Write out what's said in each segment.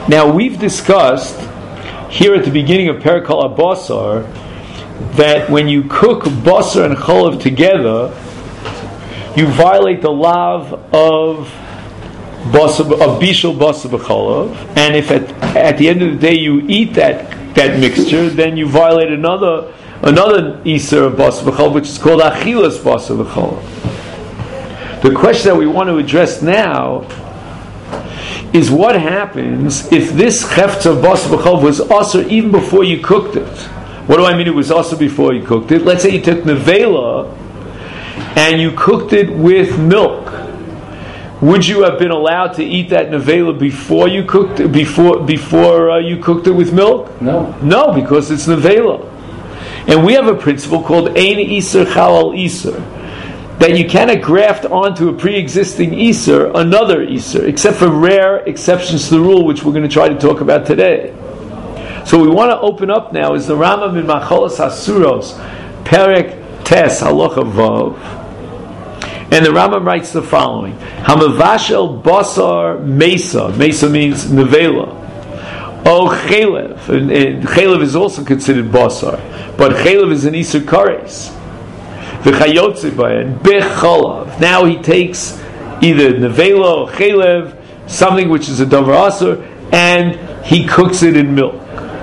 Now we've discussed here at the beginning of Perikal HaBasar that when you cook basar and cholav together, you violate the lav of bishul basar b'cholav, and if at the end of the day you eat that mixture, then you violate another iser of basar b'cholav, which is called achilas basar b'cholav. The question that we want to address now is what happens if this chefetz of basar b'cholav was also even before you cooked it. What do I mean it was also before you cooked it? Let's say you took nevela and you cooked it with milk. Would you have been allowed to eat that nevela before you cooked it, before you cooked it with milk? No, because it's nevela. And we have a principle called ein iser chal al iser, that you cannot graft onto a pre-existing iser another iser, except for rare exceptions to the rule, which we're going to try to talk about today. So we want to open up now is the Rambam in Macholas Hasuros, Perek Tes Halacha Vav, and the Rambam writes the following: Hamavashel basar mesa. Mesa means nevela. Oh chelev, and chelev is also considered basar, but chelev is an iser kares. V'chayotze bayan becholav. Now he takes either nevela or chelev, something which is a davar asur, and he cooks it in milk.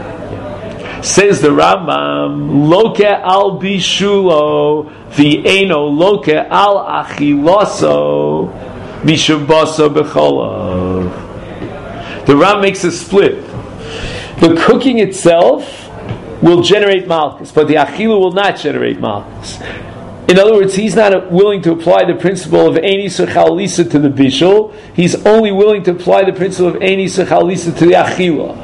Says the Rambam, loke al bishulo v'eno loke al achiloso mishabasa b'cholav. The Rambam makes a split. The cooking itself will generate malchus, but the achilu will not generate malchus. In other words, he's not willing to apply the principle of ein iser chal lisa to the bishul. He's only willing to apply the principle of ein iser chal lisa to the achila.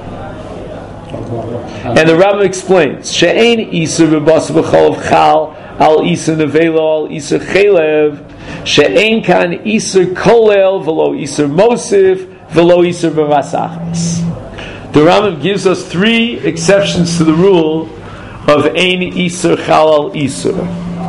And the Rambam explains, she'ein iser b'basar b'cholav chal al iser nevela al iser chelev, she'ein kan iser kolel v'lo iser mosif v'lo iser b'vasachas. The Rambam gives us 3 exceptions to the rule of ein iser chal al iser.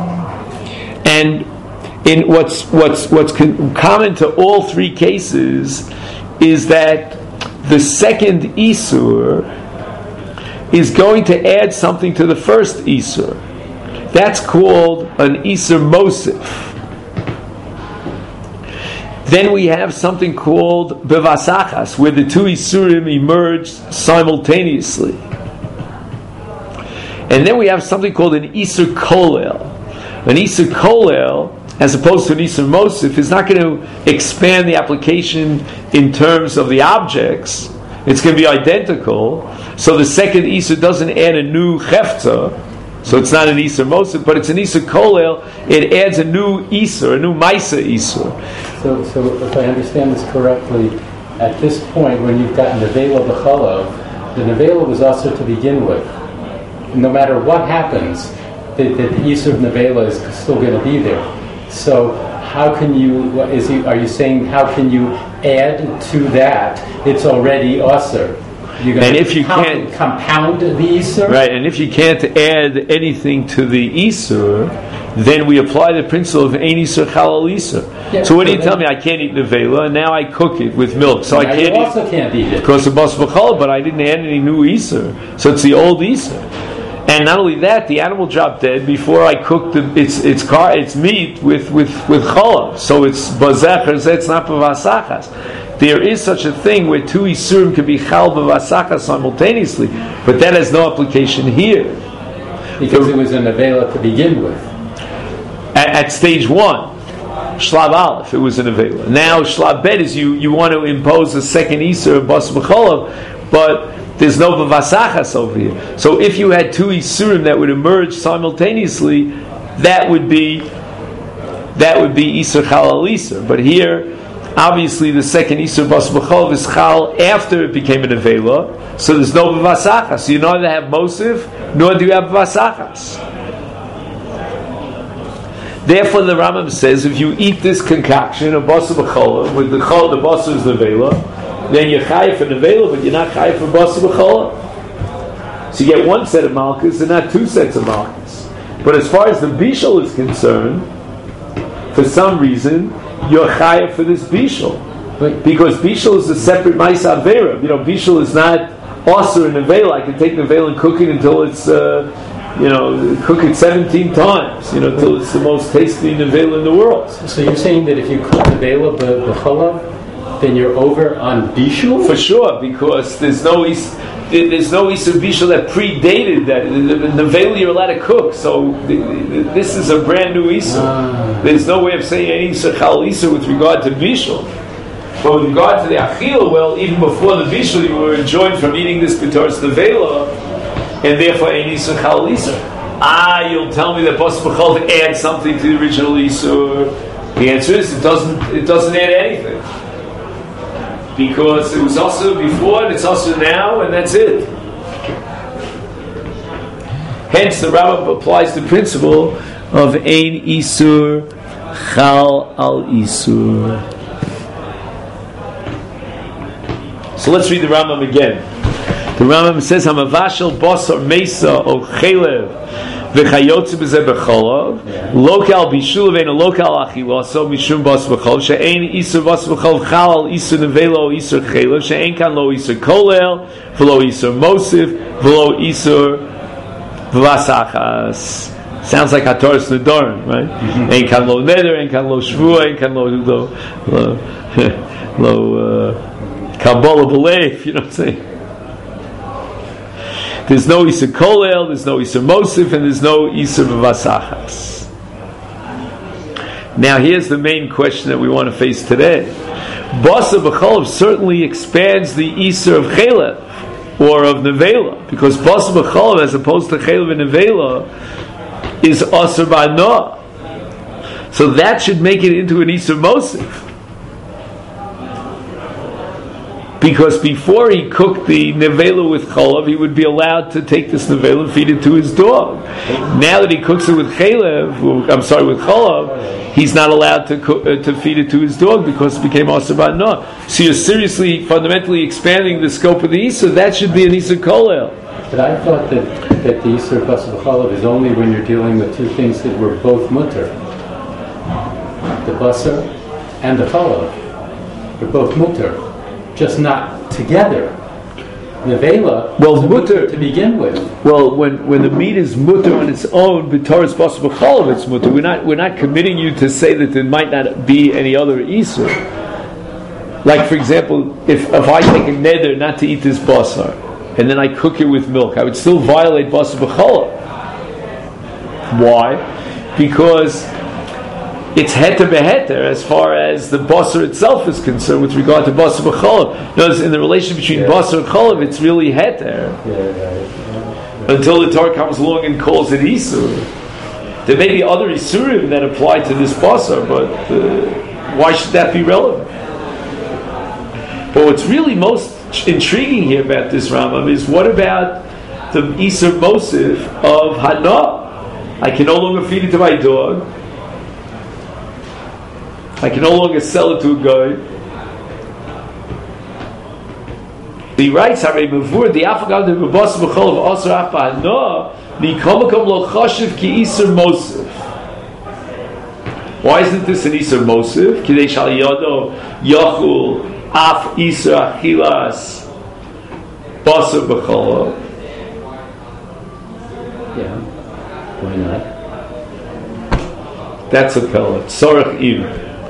And in what's common to all 3 cases is that the second isur is going to add something to the first isur. That's called an isur mosif. Then we have something called bevasachas, where the 2 isurim emerge simultaneously. And then we have something called an isur kolel. An isur kolel, as opposed to an isur mosif, is not going to expand the application in terms of the objects. It's going to be identical. So the second isur doesn't add a new chefta, so it's not an isur mosif, but it's an isur kolel. It adds a new isur, a new maisa isur. So if I understand this correctly, at this point, when you've got nevela b'cholav, the nevela was also to begin with. No matter what happens, the isur of nevela is still going to be there. So how can you? Are you saying how can you add to that? It's already usur. And if you can't compound the isur, right? And if you can't add anything to the isur, then we apply the principle of ein isur chal al isur. Yeah, so what do you tell me? I can't eat nevela, and now I cook it with milk, so I can't. You also can't eat it because of basar b'cholav, but I didn't add any new isur, so it's the old isur. And not only that, the animal dropped dead before I cooked its meat with cholav, so it's bazecher. It's not b'vasachas. There is such a thing where 2 isurim can be chal b'vasachas simultaneously, but that has no application here because it was a nevela to begin with. At stage 1, shlav aleph, it was a nevela. Now shlav bet is you want to impose a second isur of basar b'cholav, but there's no b'vasachas over here. So if you had 2 isurim that would emerge simultaneously, that would be isur chal al isur. But here, obviously, the second isur basar b'cholav is chal after it became a nevela, so there's no b'vasachas. So you neither have mosif nor do you have b'vasachas. Therefore, the Rambam says if you eat this concoction of basar b'cholav with the basar is nevela, then you're chayiv for nevela, but you're not chayiv for basar b'cholav. So you get 1 set of malchus and not 2 sets of malchus. But as far as the bishul is concerned, for some reason you're chayiv for this bishul. Because bishul is a separate ma'isa avera. Bishul is not osur in nevela. I can take nevela and cook it until it's, cook it 17 times, until it's the most tasty nevela in the world. So you're saying that if you cook nevela b'chalav, then you're over on bishul? For sure, because there's no isur bishul that predated that. The nevela you're allowed to cook, so this is a brand new isur. There's no way of saying any isur chal isur with regard to bishul. But with regard to the achil, well, even before the bishul, you were enjoined from eating this b'toras nevela, and therefore any isur chal isur. You'll tell me that bas b'chalav adds something to the original isur. The answer is it doesn't add anything. Because it was also before and it's also now, and that's it. Hence, the Rambam applies the principle of ein isur chal al isur. So let's read the Rambam again. The Rambam says, "Hamavashel basar mesa o chelev v'chayotze b'zeh b'cholav lokal bishul v'ein lokal achila so mishum bas b'chol she'ein isur bas b'chol chal al isur nevela o isur chelev she'ein kan lo isur kolel v'lo isur mosif v'lo isur v'asachas." Sounds like Hataras Nedarim, right? Ein kan lo neder, ein kan lo shvua, ein kan lo kabbalah b'leif. You know what I'm saying? There's no Isur Kolel, there's no Isur Mosif, and there's no Isur V'Vasachas. Now here's the main question that we want to face today. Basa B'Cholav certainly expands the Isur of Chelev, or of Nevela, because Basa B'Cholav, as opposed to Chelev and Nevela, is Asur Ba'Noah. So that should make it into an Isur Mosif. Because before he cooked the nevela with cholav, he would be allowed to take this nevela and feed it to his dog. Now that he cooks it with with cholav, he's not allowed to feed it to his dog because it became asur ba'noah. So you're seriously, fundamentally expanding the scope of the isur. That should be an isur kolel. But I thought that the isur basar b'cholav is only when you're dealing with two things that were both mutter. The basar and the cholav. They're both mutter. Just not together. Nevela, mutter to begin with. Well, when the meat is mutter on its own, b'toras basar b'cholav, it's mutter. We're not committing you to say that there might not be any other isur. Like, for example, if I take a neder not to eat this basar, and then I cook it with milk, I would still violate basar b'cholav. Why? Because it's heter beheter as far as the basar itself is concerned with regard to basar b'cholav. Notice in the relation between basar and cholav, it's really heter. Until the Torah comes along and calls it isur. There may be other isurim that apply to this basar, but why should that be relevant? But what's really most intriguing here about this Rambam is what about the isur mosif of hana? I can no longer feed it to my dog. I can no longer sell it to a guy. He writes, "Harei mavur the afagav de b'bas b'chol of asur achba hana mikomakom lo chashiv ki isur mosif." Why isn't this an isur mosif? Kidei shal yado yachul af isur achilas basar b'chol. Yeah, why not? That's a pellet. Sorach im.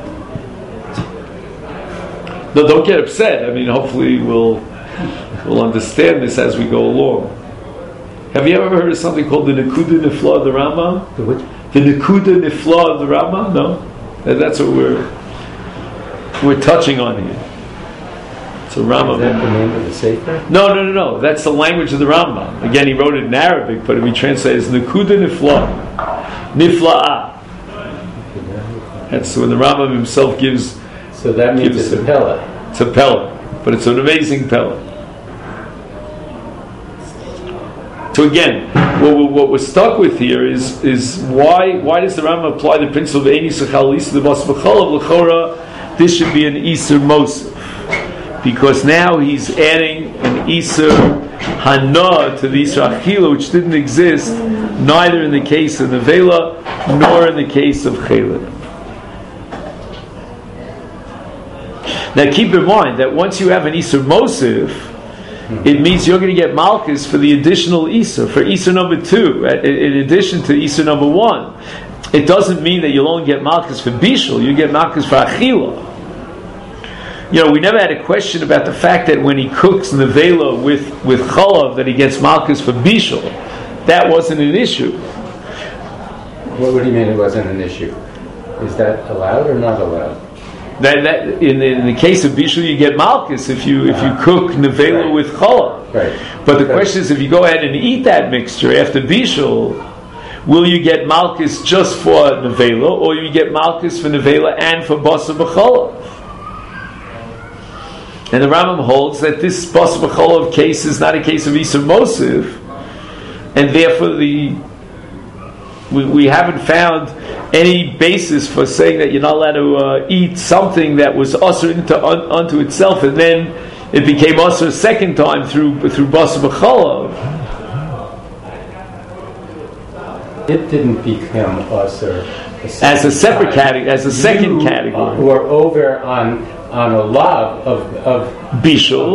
No, don't get upset. I mean, hopefully we'll understand this as we go along. Have you ever heard of something called the Nekuda Nifla of the Rambam? The what? The Nekuda Nifla of the Rambam? No? That's what we're touching on here. It's a Rambam. Is that the name of the Sefer? No. That's the language of the Rambam. Again, he wrote it in Arabic, but if we translate it as Nekuda Nifla. Nifla'ah. That's when the Rambam himself gives. So that means it's a pellet. It's a pellet, but it's an amazing pellet. So again, what we're stuck with here is why does the Rambam apply the principle of Ein Isur Chal Isur the Bas B'cholav L'chora? This should be an Isur Mosif, because now he's adding an Isur Hana to the Isur Achila, which didn't exist neither in the case of Nevela nor in the case of Chelev. Now keep in mind that once you have an Isur Mosif, it means you're going to get Malchus for the additional Isur, for Isur number 2, in addition to Isur number 1. It doesn't mean that you'll only get Malchus for Bishul, you get Malchus for Achila. We never had a question about the fact that when he cooks Nevela with Chalav, that he gets Malchus for Bishul. That wasn't an issue. What do you mean it wasn't an issue? Is that allowed or not allowed? That in the case of Bishul, you get Malchus if you cook Nevela with Chalav. Right. But the question is, if you go ahead and eat that mixture after Bishul, will you get Malchus just for Nevela, or you get Malchus for Nevela and for Basar B'Chalav? And the Rambam holds that this Basar B'Chalav case is not a case of Isur Mosif, and therefore we haven't found any basis for saying that you're not allowed to eat something that was usher unto itself, and then it became usher a second time through Basar B'Chalav. It didn't become usher as a separate category, as a second category. We're over on a lav of Bishul.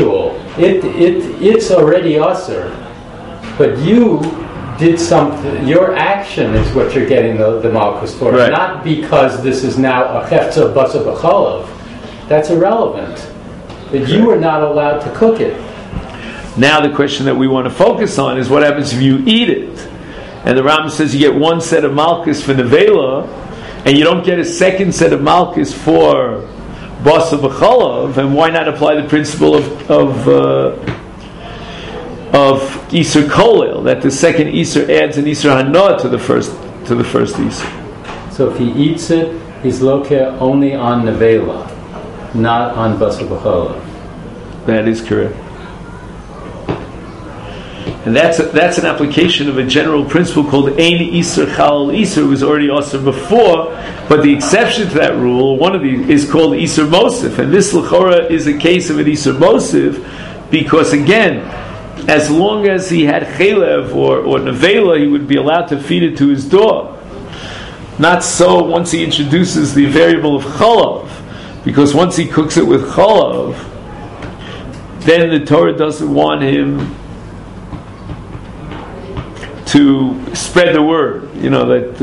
It's already usher, but you did something. Your action is what you're getting the Malchus for, right. Not because this is now a Hefza Basar B'Chalav. That's irrelevant. But you were not allowed to cook it. Now the question that we want to focus on is what happens if you eat it. And the Rambam says you get one set of Malchus for Nevela, and you don't get a second set of Malchus for Basar B'Chalav. And why not apply the principle of Isur Kolel, that the second Isur adds an Isur Hana to the first Isur? So if he eats it, he's located only on Nevela, not on Basar B'Chalav. That is correct. And that's an application of a general principle called Ein Isur Chal Isur, was already Asur before, but the exception to that rule, one of these, is called Isur Mosif, and this L'chora is a case of an Isur Mosif, because again, as long as he had Chalev or Nevela, he would be allowed to feed it to his dog. Not so once he introduces the variable of Chalav, because once he cooks it with Chalav, then the Torah doesn't want him to spread the word, that.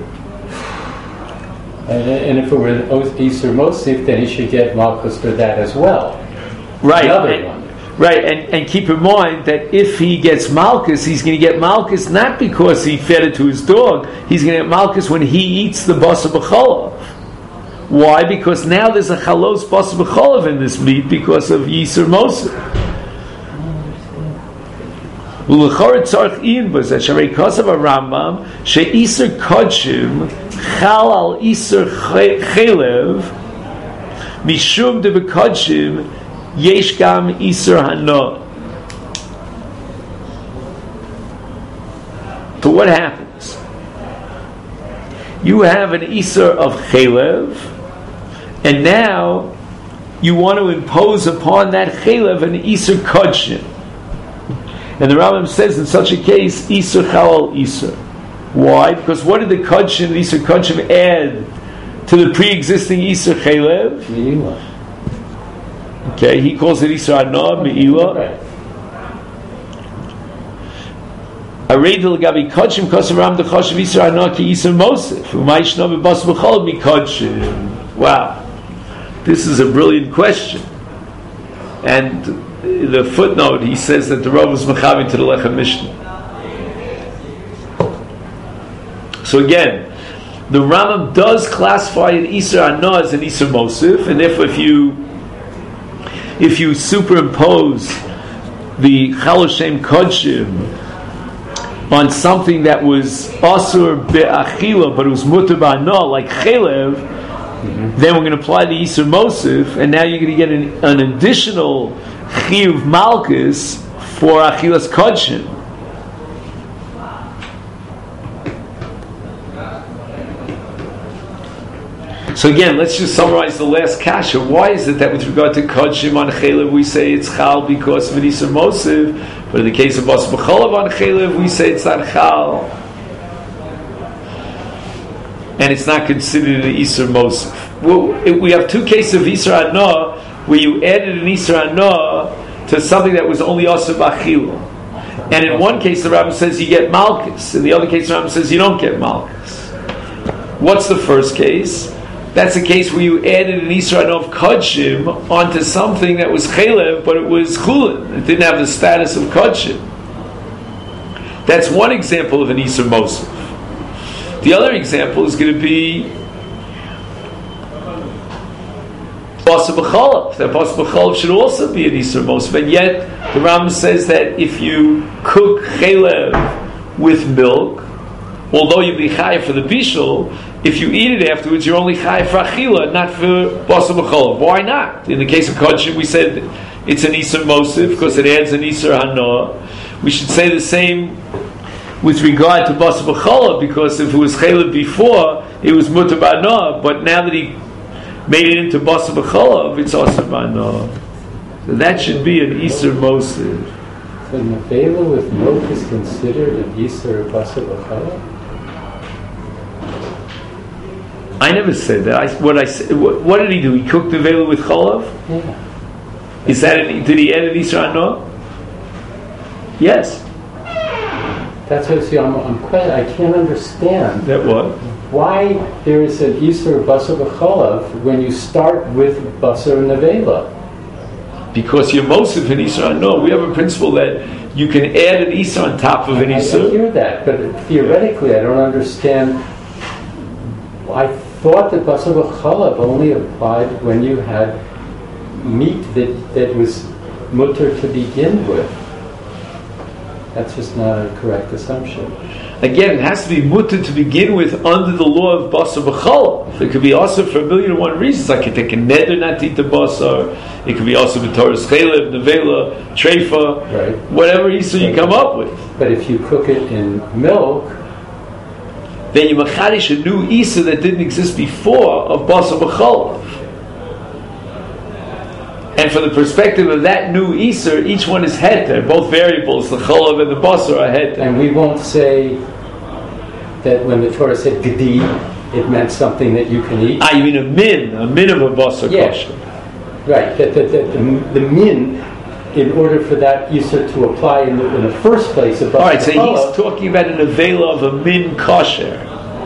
And if it were Isur Mosif, then he should get Malchus for that as well. Right. The other one. Right, and keep in mind that if he gets Malchus, he's going to get Malchus not because he fed it to his dog. He's going to get Malchus when he eats the Basar B'Chalav. Why? Because now there's a Chalos Basar B'Chalav in this meat because of Isur Mosif. Ulechor tzarich in b'zeh sharei kasav Rambam she'isur kodshim chal al isur chalev mishum de b'kodshim yesh gam isur hana. So what happens? You have an isur of chalev, and now you want to impose upon that chalev an isur kodshim. And the Rambam says in such a case, Isur Chal Isur. Why? Because what did the Kodshim, the Isur Kodshim, add to the pre-existing Isur Chalev? Me'ilah. Okay, he calls it Isur Hana, Me'ilah. Areid l'gabi Kodshim, Kosav Ram D'choshev Isur Hana ki Isur Mosif. Umay shno b'bas b'chol mi Kodshim. Wow. This is a brilliant question. And the footnote, he says that the Rav was mechavi to the Lechem Mishnah. So again, the Rambam does classify an Isur Hana as an Isur Mosif, and if you superimpose the Chal Hashem Kodshim on something that was Asur Be'achila, but it was Mutar B'Hana, like Chalev, then we're going to apply the Isur Mosif, and now you're going to get an additional Chiyuv Malchus for Achilas Kodshim. So again, let's just summarize the last kasha. Why is it that with regard to Kodshim on Chalev we say it's Chal because of an Isur Mosif, but in the case of Basar B'Chalav on Chalev we say it's not Chal, and it's not considered an Isur Mosif? we have two cases of Isra Hana where you added an Isra Hana to something that was only Asur B'Achila. And in one case the Rambam says you get Malchus, in the other case the Rambam says you don't get Malchus. What's the first case? That's a case where you added an Isra Hana of Kodshim onto something that was Chelev, but it was Chulin. It didn't have the status of Kodshim. That's one example of an Isra Mosif. The other example is going to be Basar B'Chalav. That Basar B'Chalav should also be an Isra Mosif. And yet, the Rambam says that if you cook Chelev with milk, although you'll be Chayav for the Bishul, if you eat it afterwards, you're only Chayav for Achila, not for Basar B'Chalav. Why not? In the case of Kodshim, we said it's an Isra Mosif because it adds an Isra Hana. We should say the same with regard to Basar B'Chalav, because if it was Chelev before, it was Mutar B'Hana, but now that he made it into Basar B'Chalav, it's Asur B'Hana. So that should be an Isra Mosif. So Nevela with milk is considered an Isra Basar B'Chalav? I never said that. What did he do? He cooked Nevela with Chalav? Yeah. Is that did he add an Isra Hana? Yes. That's what I can't understand. That what? Why there is an Isra Basar B'Chalav when you start with Basar Nevela? Because you're Mosif in Isra Hana. We have a principle that you can add an Isra on top of an Isra. I hear that, but theoretically I don't understand. I thought that Basar B'Chalav only applied when you had meat that was mutter to begin with. That's just not a correct assumption. Again, it has to be mutter to begin with under the law of Basar B'Chalav. It could be also for 1,000,001 reasons. I could take a neder not to eat the basar. It could be also b'toras Chelev, Nevela, Treifa, right. Whatever Isra you come up with. But if you cook it in milk, then you machadish a new Isra that didn't exist before of Basar B'Chalav. And from the perspective of that new Isra, each one is heter. Both variables, the Chalav and the Basar, are heter. And we won't say that when the Torah said Gedi, it meant something that you can eat. You mean a min of a Basar kosher. Right. The min, in order for that Isra to apply in the first place, of Basar. All right, so he's talking about an avela of a min kosher.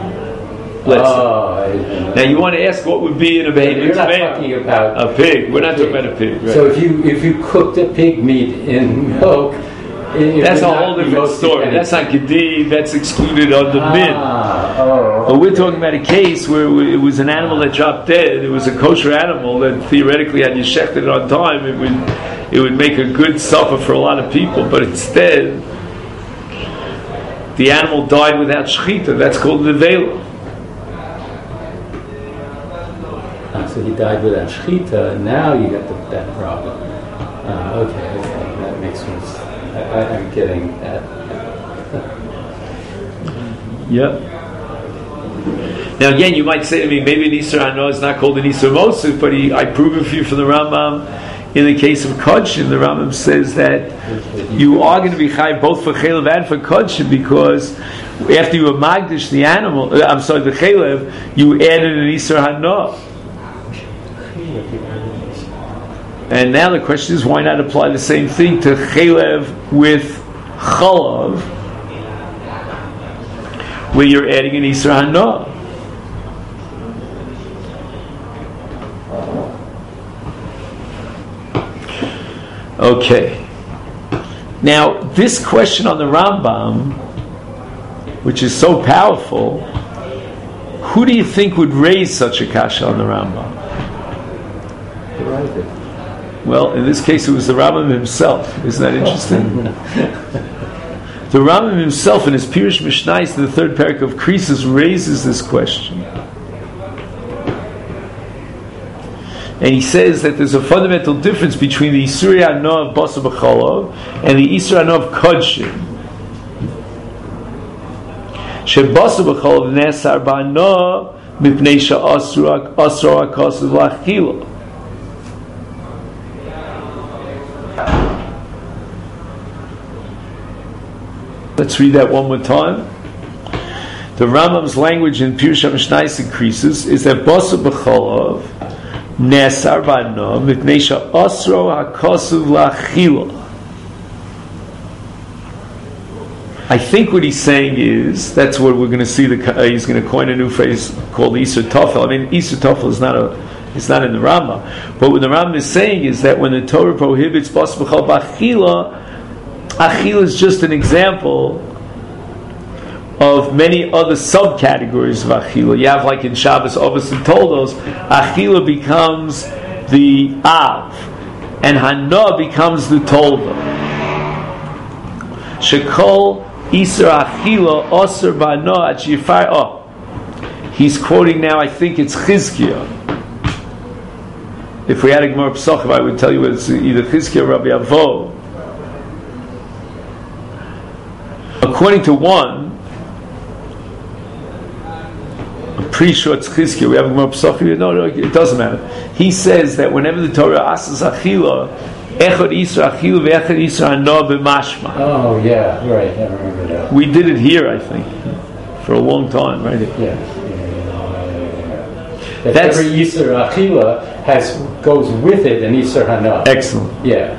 Now you want to ask what would be in a baby? You're not talking about a pig. We're not talking about a pig. Right? So if you cooked a pig meat in milk, that's a whole different story. That's not Gedi. That's excluded under min. But we're talking about a case where it was an animal that dropped dead. It was a kosher animal that theoretically, had you shechted it on time, it would make a good supper for a lot of people. But instead, the animal died without shechita. That's called nevela. So he died without shechita, and now you got that problem. Okay, that makes sense. I'm getting that. Yep. Now again, you might say to me, maybe an Isra Hana is not called an Isra Mosif, but I prove it for you from the Rambam. In the case of Kodshim, the Rambam says that you are going to be chayav both for Chelev and for Kodshim, because after you magdish the animal, the Chelev, you added an Isra Hana. And now the question is, why not apply the same thing to Chelev with Chalav, where you're adding an Isra Hana? Okay. Now, this question on the Rambam, which is so powerful, who do you think would raise such a kasha on the Rambam? Well, in this case, it was the Rambam himself. Isn't that interesting? The Rambam himself, in his Pirush Mishnayos, in the third parak of Krisos, raises this question. And he says that there's a fundamental difference between the Isra Hana of Basar B'Chalav and the Isra Hana of Kodshim. Basar B'Chalav nesar b'Hana mipnei she'asra hakasav l'achila. Let's read that one more time. the Rambam's language in Pirush HaMishnayos increases is that Basar B'Cholov Nesar B'Ano Mipnei She'asro HaKosuv L'Achila. I think what he's saying is, that's what we're going to see, he's going to coin a new phrase called Isur Tofel. I mean, Isur Tofel it's not in the Rambam. But what the Rambam is saying is that when the Torah prohibits Basar B'Cholov B'Achila, Achila is just an example of many other subcategories of Achila. You have, like in Shabbos, Ovos and Toldos, Achila becomes the Av, and Hana becomes the Tolda. Shekol Isur Achila Osir Ba'Hana Ad Sheyifar. He's quoting now, I think it's Chizkiah. If we had a Gemara Pesachim, I would tell you it's either Chizkiah or Rabbi Avo. According to one, I'm pretty sure it's Chizkiah. We have a Gemara Pesachim. No, it doesn't matter. He says that whenever the Torah asks Achila, Echad Isur Achila ve'Echad Isur Hana b'mashma. Oh yeah, right. I remember that. We did it here, I think, for a long time, right? Yeah. That's every Isur Achila goes with it an Isur Hana. Excellent. Yeah.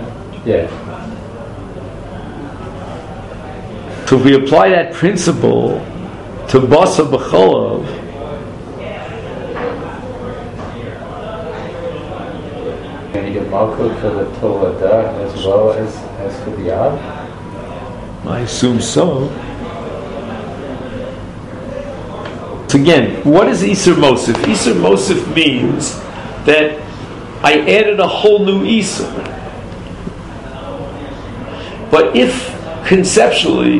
So if we apply that principle to Basar B'Cholov, can you get Malkut for the Tolada as well as for the Av? I assume so. So again, what is Isur Mosif? Isur Mosif means that I added a whole new Isur. But if conceptually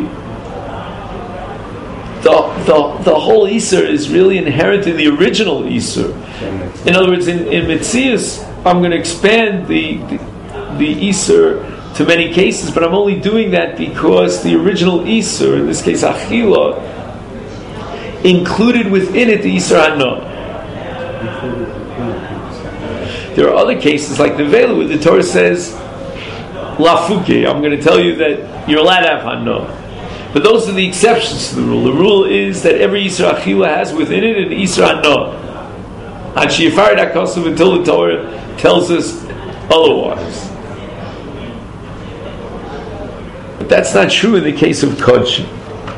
the whole Isur is really inherent in the original Isur. In other words, in Metzius, I'm going to expand the Isur to many cases, but I'm only doing that because the original Isur, in this case Achila, included within it the Isur Hana. There are other cases like the Vela where the Torah says Lafuke, I'm going to tell you that you're allowed to have Hana. But those are the exceptions to the rule. The rule is that every Isur Achila has within it an Isur Hana. And Sheyifar HaKosuv until the Torah tells us otherwise. But that's not true in the case of Kodshim.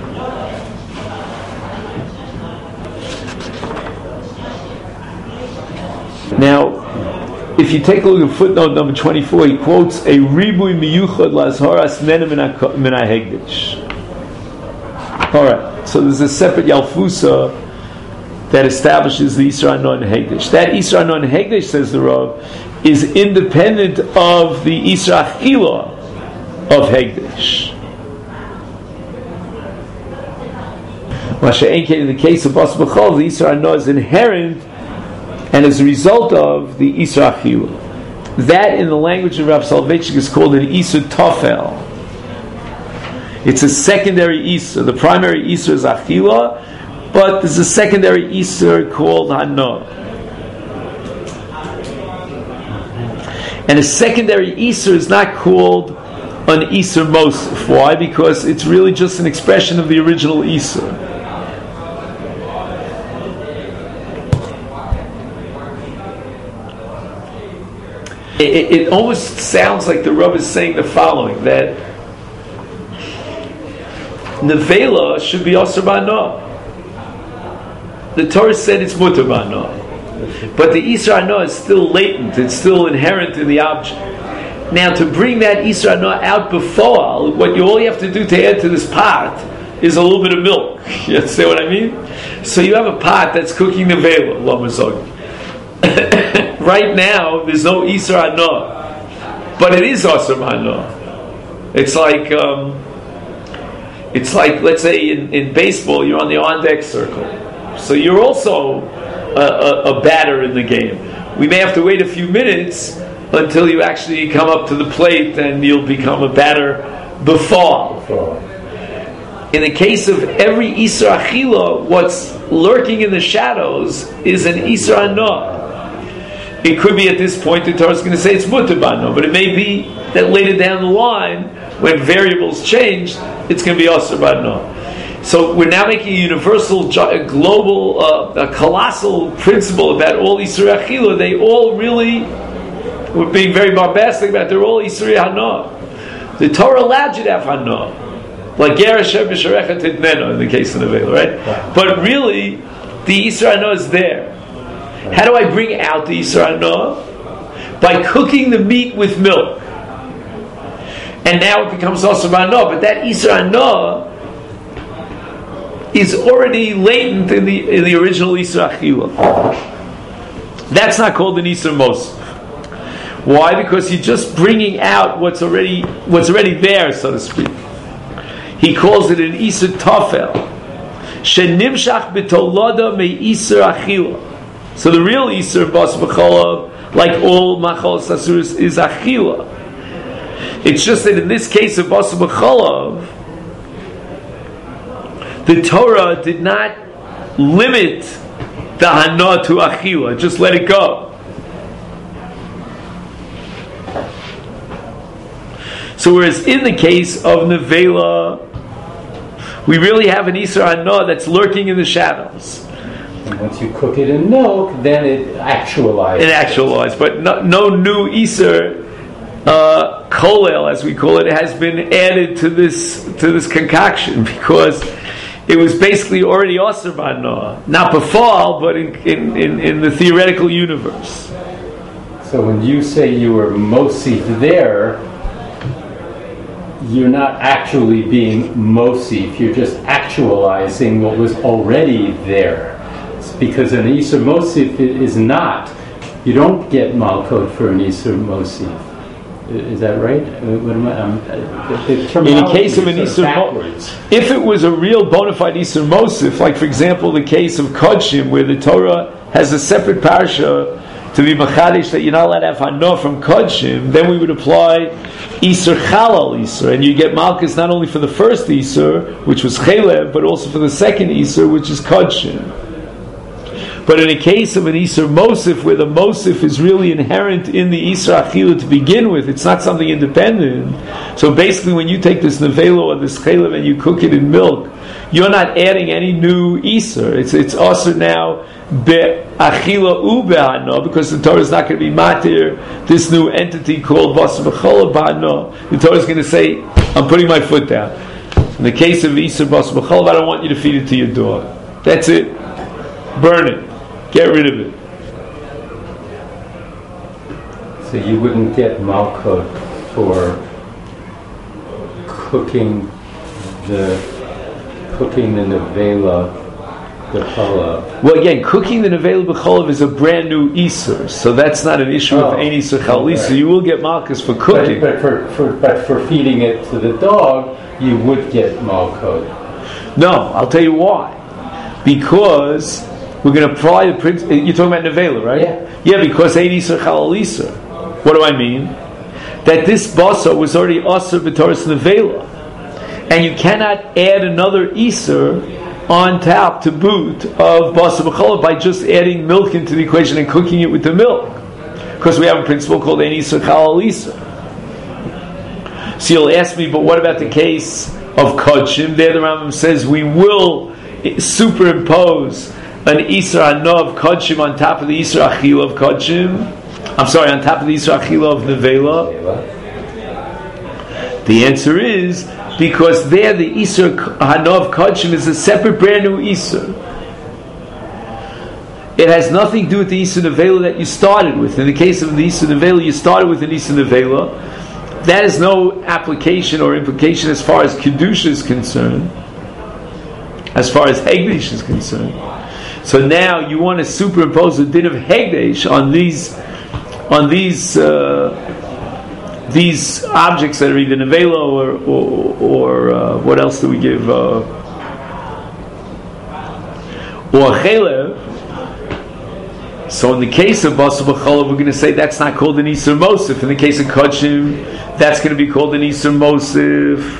Now, if you take a look at footnote number 24, he quotes a Ribui Miyuchad Lazharas Nena Min HaHegdish. Alright, so there's a separate Yalfusa that establishes the Isur Hana and Hegdish. That Isur Hana and Hegdish, says the Rav, is independent of the Isur Achila of Hegdish. In the case of Basar B'Cholov, the Isur Hana is inherent and as a result of the Isur Achila. That, in the language of Rav Soloveitchik, is called an Isur Tofel. It's a secondary Isur. The primary Isur is Achila, but there's a secondary Isur called Hana. And a secondary Isur is not called an Isur Mosif. Why? Because it's really just an expression of the original Isur. It almost sounds like the Rav is saying the following, that Nevela should be Asur B'Hana. The Torah said it's Mutar B'Hana. But the Isur Hana is still latent, it's still inherent in the object. Now, to bring that Isur Hana out before, all you have to do to add to this pot is a little bit of milk. You understand what I mean? So you have a pot that's cooking Nevela, Lamazog. Right now, there's no Isur Hana, but it is Asur B'Hana. It's like, let's say in baseball, you're on the on-deck circle, so you're also a batter in the game. We may have to wait a few minutes until you actually come up to the plate, and you'll become a batter before. In the case of every Isur Achila, what's lurking in the shadows is an Isur Hana. It could be at this point the Torah is going to say it's Mutar B'Hana, but it may be that later down the line, when variables change, it's going to be Asur B'Hana. So we're now making a universal, a global, a colossal principle about all Isur Achila. They all really, we're being very bombastic about, they're all Isur Hana. The Torah allowed you to have Hana. Like Ger Asher B'Sharecha Tidmeno in the case of the Nevela, right? But really, the Isur Hana is there. How do I bring out the Isur Hana? By cooking the meat with milk. And now it becomes also Hana, but that Isur Hana is already latent in the original Isur Achila. That's not called an Isur Mosif. Why? Because you're just bringing out what's already there, so to speak. He calls it an Isur Tafel. Shenimshach b'toloda me Isur Achila. So the real Isur Bas B'cholav, like all Machos Asuris, is Achila. It's just that in this case of Bas B'cholav, the Torah did not limit the Hana to Achila, just let it go. So whereas in the case of Nevela, we really have an Isur Hana that's lurking in the shadows. And once you cook it in milk, then it actualizes. It actualizes, but no new Isur kolel, as we call it, has been added to this concoction, because it was basically already Asur B'Hana, not before, but in the theoretical universe. So when you say you were Mosif there, you're not actually being Mosif, you're just actualizing what was already there. It's because an Isur Mosif is not. You don't get Malkot for an Isur Mosif. Is that right? In the case of an Isur Mosif, if it was a real bona fide Isur Mosif, like for example the case of Kodshim, where the Torah has a separate parsha to be machadish that you're not allowed to have Hana from Kodshim, then we would apply Isur Chalal Isur, and you get Malkus not only for the first Isur, which was Chelev, but also for the second Isur, which is Kodshim. But in a case of an Isur Mosif, where the Mosif is really inherent in the Isur Achila to begin with, it's not something independent. So basically when you take this Nevela or this Chelev and you cook it in milk, you're not adding any new Isur. It's also now Be'achila u Be'hana, because the Torah is not going to be matir this new entity called Bas B'chola B'hana. The Torah is going to say, I'm putting my foot down. In the case of Isur Bas B'chola, I don't want you to feed it to your dog. That's it. Burn it. Get rid of it. So you wouldn't get Malkot for cooking the Nevela B'cholav. Well, again, cooking the Nevela B'cholav is a brand new Isur, so that's not an issue of any Isur Chal Isur. You will get Malkus for cooking. But for feeding it to the dog, you would get Malkot. No, I'll tell you why. Because we're going to apply the principle. You're talking about Nevela, right? Yeah, because ain't Isur Chal Isur. What do I mean? That this Basar was already Asur B'Toras Nevela, and you cannot add another Isur on top to boot of Basar B'Cholav by just adding milk into the equation and cooking it with the milk, because we have a principle called Ein Isur Chal Isur. So you'll ask me, but what about the case of Kodshim? There the Rambam says we will superimpose an Isur Hana of Kodshim on top of the Isur Achila of Kodshim. I'm sorry, on top of the Isur Achila of Nevela. The answer is because there the Isur Hana of Kodshim is a separate brand new Isur. It has nothing to do with the Isur Nevela that you started with. In the case of the Isur Nevela, you started with an Isur Nevela. That has no application or implication as far as Kedusha is concerned, as far as Hegdesh is concerned. So now you want to superimpose the din of Hegdesh on these objects that are either Nevela or what else do we give? Or Chelev. So in the case of Basar B'Cholav, we're going to say that's not called an Isur Mosif. In the case of Kodshim, that's going to be called an Isur Mosif.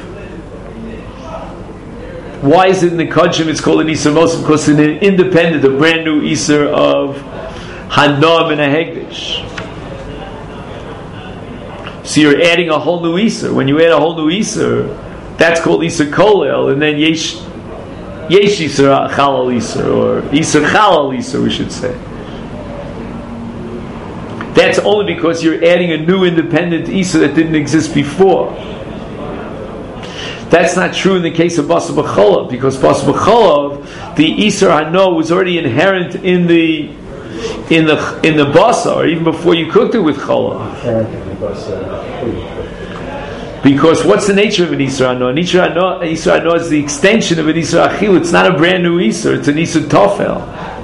Why is it in the Kodshim it's called an Isur Mosif? Because it's an independent, a brand new Isur of Hanam and a Hegdesh. So you're adding a whole new Isur. When you add a whole new Isur, that's called Isur Kolel, and then Yesh Yesh Isur Chalal Isur, or Isur Chalal Isur, we should say. That's only because you're adding a new independent Isur that didn't exist before. That's not true in the case of Basar B'Cholav, because Basar B'Cholav, the Isur Hano was already inherent in the basar, even before you cooked it with Cholav. Because what's the nature of an Isur Hano? An Isur Hano is the extension of an Isur Achil. It's not a brand new Isur, it's an Isur Tofel.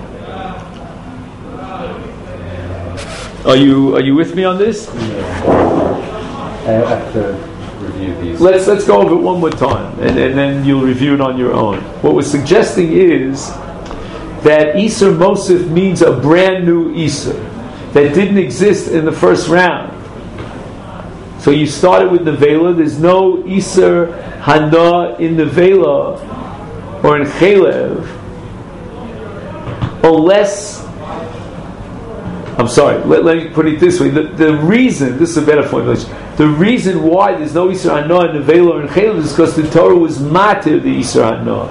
Are you with me on this? I have to review these. Let's go over it one more time, and then you'll review it on your own. What we're suggesting is that Isur Mosif means a brand new Isur that didn't exist in the first round. So you started with Nevela. There's no Isur Hana in Nevela or in Chelev, unless. I'm sorry, let me put it this way. The reason, this is a better formulation, the reason why there's no Isur Hana in Nevela or in Chelev is because the Torah was matir the Isur Hana.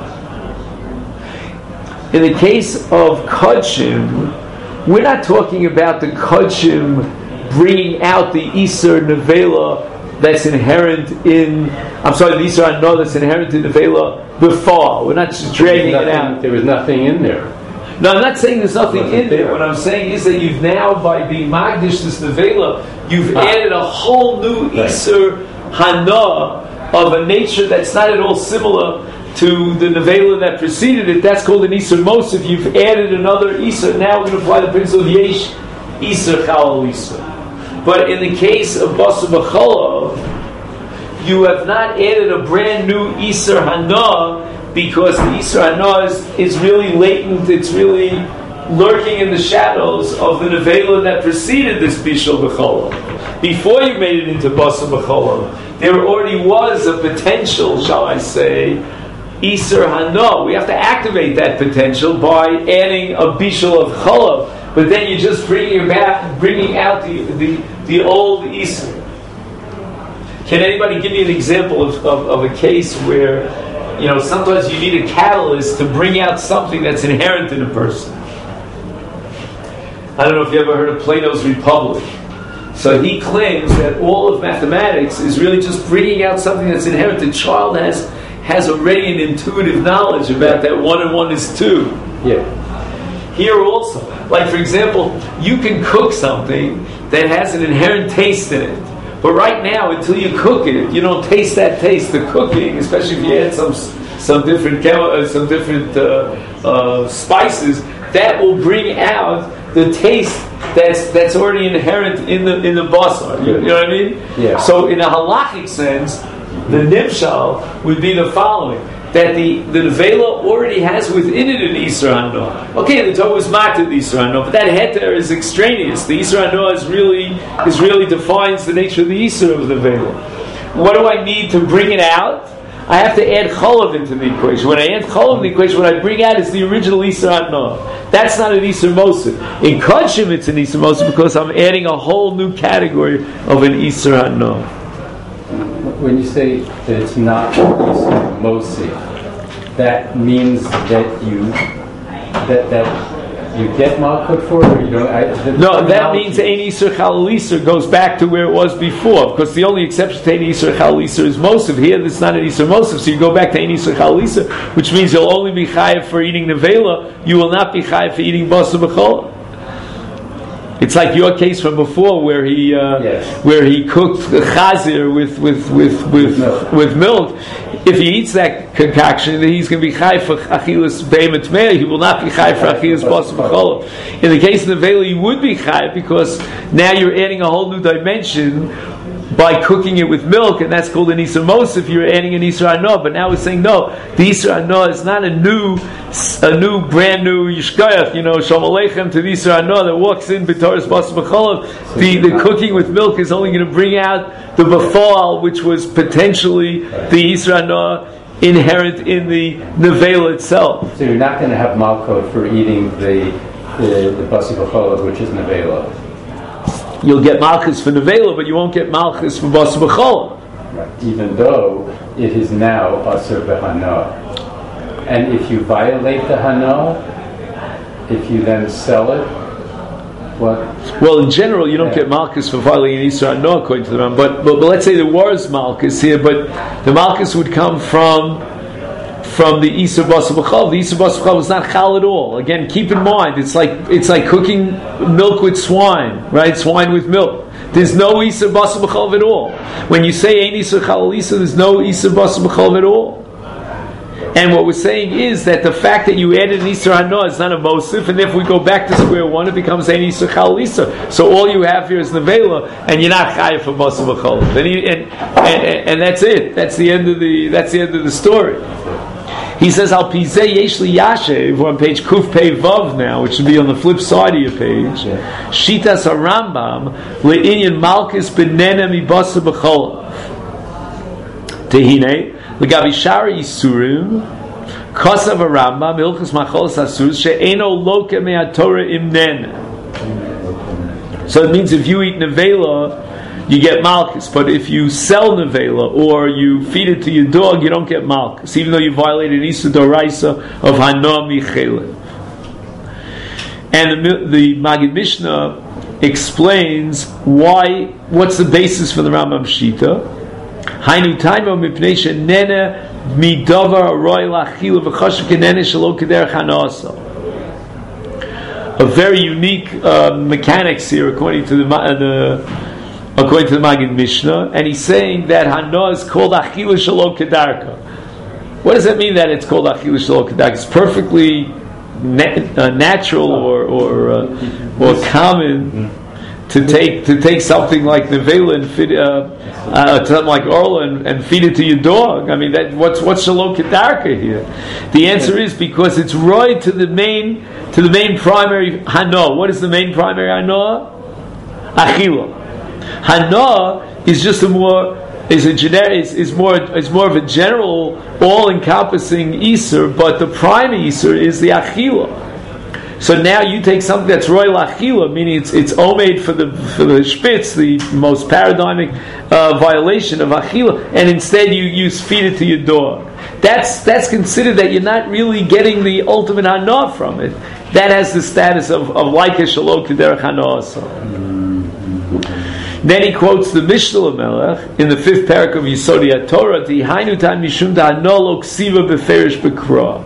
In the case of Kodshim, we're not talking about the Kodshim bringing out the Isur Nevela that's inherent in, the Isur Hana that's inherent in Nevela before. We're not just dragging it out. There was nothing in there. No, I'm not saying there's nothing in there. What I'm saying is that you've now, by being Magdish this Nevela, you've added a whole new Isur Hana of a nature that's not at all similar to the Nevela that preceded it. That's called an Isur Mosif. You've added another Isur. Now we're going to apply the principle of Yesh Isur Chalal Isur. But in the case of Basar B'Cholav, you have not added a brand new Isur Hana, because the Isur Hana is really latent, it's really lurking in the shadows of the Nevela that preceded this Bishul B'Cholav. Before you made it into Basar B'Cholav, there already was a potential, shall I say, Isur Hana. We have to activate that potential by adding a Bishul of Cholav, but then you're just bringing out the old Isur. Can anybody give me an example of a case where, sometimes you need a catalyst to bring out something that's inherent in a person? I don't know if you ever heard of Plato's Republic. So he claims that all of mathematics is really just bringing out something that's inherent. The child has already an intuitive knowledge about that 1 and 1 is 2. Yeah. Here also, like for example, you can cook something that has an inherent taste in it. But right now, until you cook it, you don't taste that taste. The cooking, especially if you add some different spices, that will bring out the taste that's already inherent in the basar. You know what I mean? Yeah. So in a halachic sense, the nimshal would be the following: that the nevela already has within it an Isur Hana. Okay, the Torah was matir the Isur Hana, but that heter is extraneous. The Isur Hana is really defines the nature of the Isur of the nevela. What do I need to bring it out? I have to add Cholav into the equation. When I add Cholav in the equation, what I bring out is the original Isur Hana. That's not an Isur Mosif. In Kodshim, it's an Isur Mosif because I'm adding a whole new category of an Isur Hana. When you say that it's not Isur Mosif, that means that you get Malkut for it, or you don't? No, that means Ein Isur Chalal Isur goes back to where it was before, because the only exception to Ein Isur Chalal Isur is Mosif. Here, it's not an Isur Mosif, so you go back to Ein Isur Chalal Isur, which means you'll only be chayav for eating nevela. You will not be chayav for eating basar b'chol. It's like your case from before, where he cooked chazir with milk. If he eats that concoction, then he's going to be chai for achilas behemet me'ah. He will not be chai for achilas basar b'chol. In the case of the nevela, you would be chai because now you're adding a whole new dimension by cooking it with milk, and that's called an Isur Mosif. You're adding an Isur Hana, but now we're saying no. The Isur Hana is not a new, brand new Yishkoyach. Shalom Aleichem to the Isur Hana that walks in b'Torah's Basar B'Cholav. The cooking with milk is only going to bring out the bafal, which was potentially the Isur Hana inherent in the nevela itself. So you're not going to have malkot for eating the Basar B'Cholav, which is nevela. You'll get malchus for nevela, but you won't get malchus for basar b'chol. Right. Even though it is now asur b'hana, And if you violate the hana, if you then sell it, what? Well, in general, you don't get malchus for violating Isra Hana according to the Ram. But let's say there was malchus here, but the malchus would come from the Isra Basar B'chol. The Isra Basar B'chol was not chal at all. Again, keep in mind, it's like cooking milk with swine, right? Swine with milk. There's no Isra Basar B'chol at all. When you say Ein Isra Chal Isra, there's no Isra Basar B'chol at all. And what we're saying is that the fact that you added an Isra Hana is not a Mosif, and if we go back to square one, it becomes Ein Isra Chal Isra. So all you have here is Nevela, and you're not Chayav for Basar B'chol. And that's it. That's the end of the story. He says, Al Pizeh Yesh Li Yashev, we're on page Kuf Pei Vav now, which should be on the flip side of your page. Shitas HaRambam, Le'inyan Malchus Benena Mi Basar B'chol. Tehine, L'gavi Shara Yisurim, Kosav HaRambam, Hilchas Macholos Asur, She'eno Loke Me'atorah Imnena. So it means if you eat Nevela, you get malchus, but if you sell nevela or you feed it to your dog, you don't get malchus, even though you violated Isur Doraisa of Hana Michele. And the Magid Mishnah explains what's the basis for the Rambam Shita. Hainu taimo mipnei shenene midavar aroy lachila v'chashav kenene shelo kederech hanasa. A very unique mechanics here, according to the Magid Mishnah, and he's saying that Hana is called Achila Shelo Kedarka. What does that mean that it's called Achila Shelo Kedarka? It's perfectly natural or common to take something like Nevela and feed something like Orla and feed it to your dog. I mean, what's Shelo Kedarka here? The answer is because it's roy to the main primary Hana. What is the main primary Hana? Achila. Hana is just more of a general, all-encompassing Isur, but the prime Isur is the Achila. So now you take something that's royal Achila, meaning it's omed for the Spitz, the most paradigmic violation of Achila, and instead you feed it to your dog. That's considered that you're not really getting the ultimate Hana from it. That has the status of like a Shelo Kederech Hana. Then he quotes the Mishnah Lamelech in the 5th parak of Yisodi HaTorah, Hainu tan mishum da'hana lo ksiva beferish b'kra.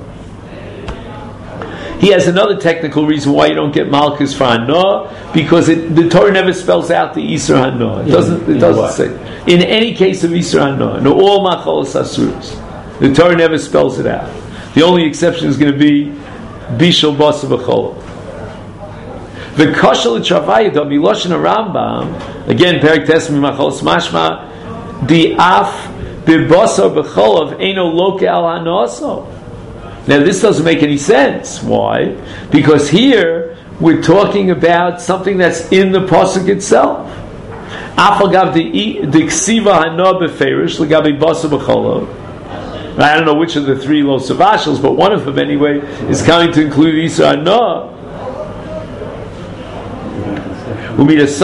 He has another technical reason why you don't get malchus for Hana, because the Torah never spells out the Isra Hana. It doesn't say. In any case of Isra Hana, no, all macholos asuros, the Torah never spells it out. The only exception is going to be Bishul Basar B'chol. The Koshel Travayda Miloshin Rambam, again, Perik Tesmi Macholos Mashma, the Af B'Basar B'chol Eino Loke Al Hanaso. Now this doesn't make any sense. Why? Because here we're talking about something that's in the pasuk itself. Afagav the Ksiva Hana B'Ferish L'Gabi Basar B'chol. I don't know which of the three Los Savashals, but one of them anyway is coming to include Isra Hana. The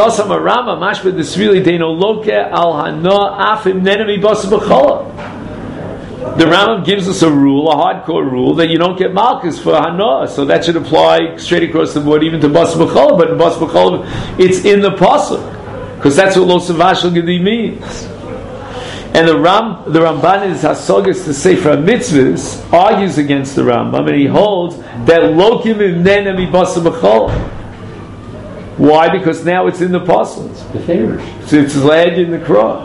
Rambam gives us a hardcore rule, that you don't get malchus for Hana, so that should apply straight across the board, even to Basar B'chol. But in Basar B'chol, it's in the pasuk, because that's what Lo Savashal Gedi means. And the Ramban in his Hasogas to Sefer Mitzvahs argues against the Rambam, and he holds that Lokim Imnena Mi Basar B'chol. Why? Because now it's in the pasuk. So it's laid in the cross.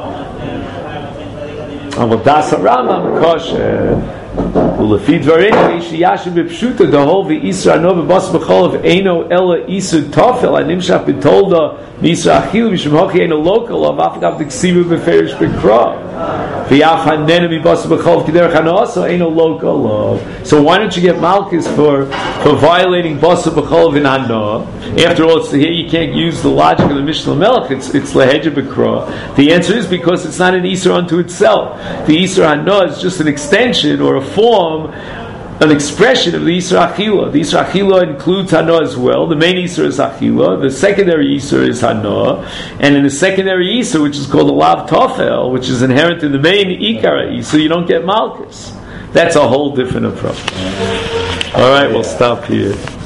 Das Rambam kosher. Ulefid varin sheyashiv b'pshuta the whole v'isra no v'bas b'chol of eino ela isur tofel animshach b'tolda v'isra achil v'shem hochi eino lokal of afgav d'ksiva b'ferish b'kra v'yaf hanena v'bas b'chol v'kiderech hanaso eino lokal. So why don't you get malchus for violating basar b'chol v'hana? After all, it's here you can't use the logic of the Mishnah Melech. It's leheja b'kra. The answer is because it's not an isur unto itself. The isur hana is just an extension or a form, an expression of the Isra Achila. The Isra Achila includes Hana as well. The main Isra is Achila. The secondary Isra is Hana. And in the secondary Isra, which is called the Lav Tofel, which is inherent in the main Ikara Isra, you don't get Malchus. That's a whole different approach. All right, we'll stop here.